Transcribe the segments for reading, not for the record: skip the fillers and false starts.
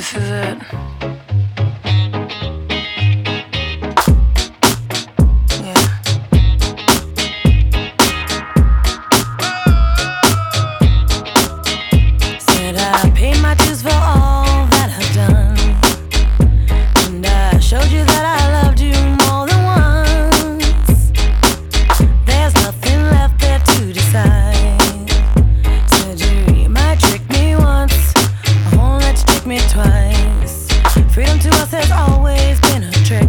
This is it. Yeah. Said I paid my dues for all that I've done, and I showed you that I loved you more than once. There's nothing left there to decide. Said you might trick me once, I won't let you trick me twice. Freedom to us has always been a trick.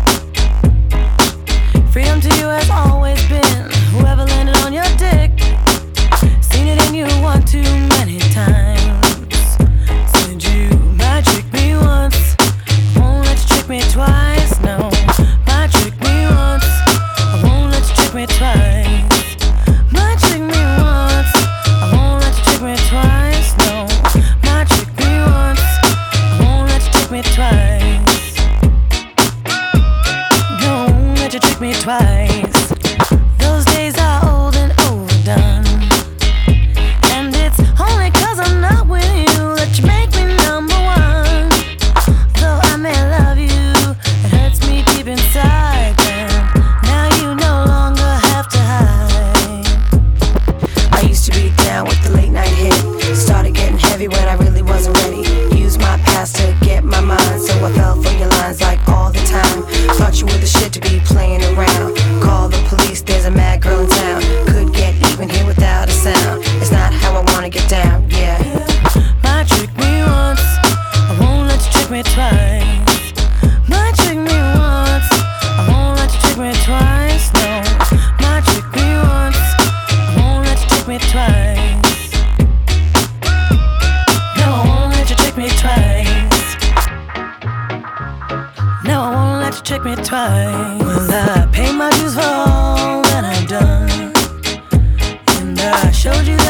Freedom to you has always been whoever landed on your dick. Seen it in you one too many times. Said you might trick me once, I won't let you trick me twice. No, might trick me once, I won't let you trick me twice. Might trick me once, I won't let you trick me twice. No, might trick me once, I won't let you trick me twice. No, won't let you trick me twice. Those days are old and overdone, and it's only 'cause I'm not with you that you make me number one. Though I may love you, it hurts me deep inside. Then now you no longer have to hide. I used to be down with the late night hit. Started getting heavy when I really wasn't ready. Used my past to get my mind, so I fell for your lines like all the time. Thought you were the shit to be playing around. Call the police, there's a mad girl in town. Could get even here without a sound. It's not how I wanna get down, yeah. Might trick me once, I won't let you trick me twice. Might trick me once, I won't let you trick me twice. No, might trick me once, I won't let you trick me twice. No, I won't let you trick me twice. No, I won't let you trick me twice. Well, I pay my dues for all that I've done, and I showed you